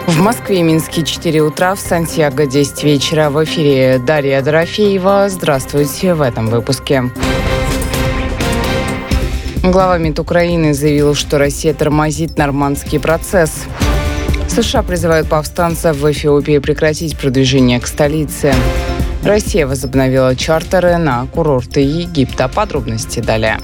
В Москве и Минске 4 утра, в Сантьяго 10 вечера. В эфире Дарья Дорофеева. Здравствуйте в этом выпуске. Глава МИД Украины заявил, что Россия тормозит нормандский процесс. США призывают повстанцев в Эфиопии прекратить продвижение к столице. Россия возобновила чартеры на курорты Египта. Подробности далее.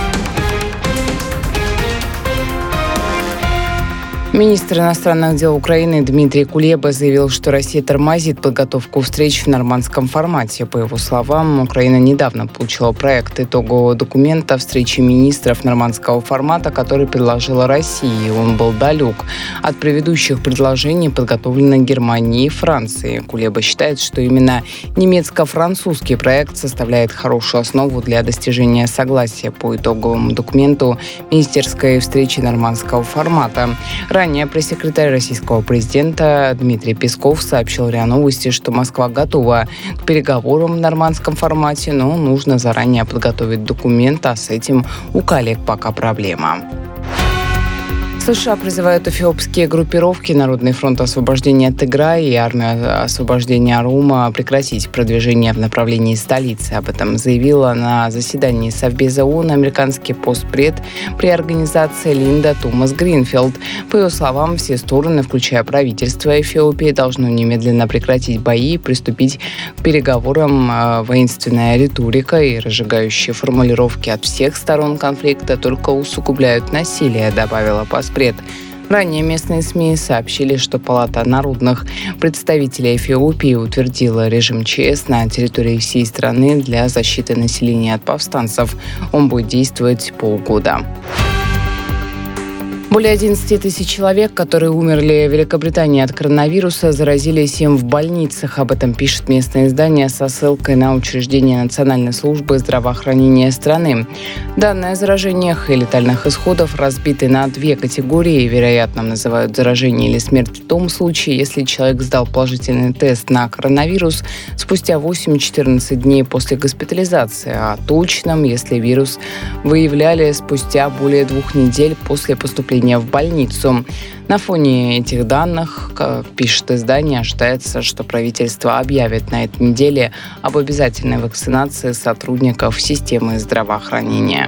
Министр иностранных дел Украины Дмитрий Кулеба заявил, что Россия тормозит подготовку встреч в нормандском формате. По его словам, Украина недавно получила проект итогового документа встречи министров нормандского формата, который предложила Россия. Он был далек от предыдущих предложений, подготовленных Германией и Францией. Кулеба считает, что именно немецко-французский проект составляет хорошую основу для достижения согласия по итоговому документу министерской встречи нормандского формата. Ранее пресс-секретарь российского президента Дмитрий Песков сообщил РИА Новости, что Москва готова к переговорам в нормандском формате, но нужно заранее подготовить документ, а с этим у коллег пока проблема. США призывают эфиопские группировки Народный фронт освобождения Тиграя и Армия освобождения Орума прекратить продвижение в направлении столицы. Об этом заявила на заседании Совбеза ООН американский постпред при организации Линда Томас Гринфилд. По ее словам, все стороны, включая правительство Эфиопии, должны немедленно прекратить бои и приступить к переговорам. Воинственная риторика и разжигающие формулировки от всех сторон конфликта только усугубляют насилие, добавила постпред. Ранее местные СМИ сообщили, что Палата народных представителей Эфиопии утвердила режим ЧС на территории всей страны для защиты населения от повстанцев. Он будет действовать полгода. Более 11 тысяч человек, которые умерли в Великобритании от коронавируса, заразились им в больницах. Об этом пишет местное издание со ссылкой на учреждение Национальной службы здравоохранения страны. Данные о заражениях и летальных исходах разбиты на две категории. Вероятным называют заражение или смерть в том случае, если человек сдал положительный тест на коронавирус спустя 8-14 дней после госпитализации, а точным, если вирус выявляли спустя более 2 недель после поступления в больницу. На фоне этих данных, как пишет издание, ожидается, что правительство объявит на этой неделе об обязательной вакцинации сотрудников системы здравоотранения.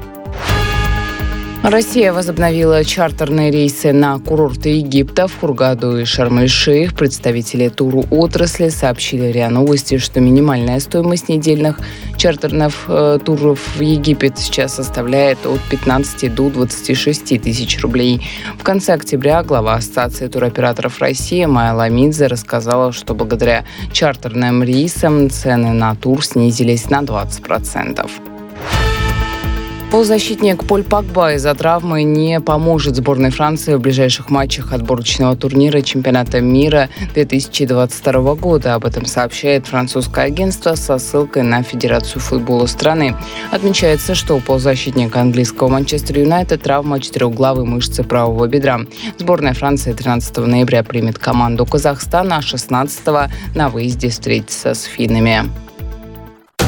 Россия возобновила чартерные рейсы на курорты Египта, в Хургаду и Шарм-эль-Шейх. Представители туроотрасли сообщили РИА Новости, что минимальная стоимость недельных чартерных туров в Египет сейчас составляет от 15 до 26 тысяч рублей. В конце октября глава Ассоциации туроператоров России Майя Ламидзе рассказала, что благодаря чартерным рейсам цены на тур снизились на 20%. Полузащитник Поль Погба из-за травмы не поможет сборной Франции в ближайших матчах отборочного турнира чемпионата мира 2022 года. Об этом сообщает французское агентство со ссылкой на Федерацию футбола страны. Отмечается, что у полузащитника английского Манчестер Юнайтед травма четырехглавой мышцы правого бедра. Сборная Франции 13 ноября примет команду Казахстана, а 16-го на выезде встретится с финнами.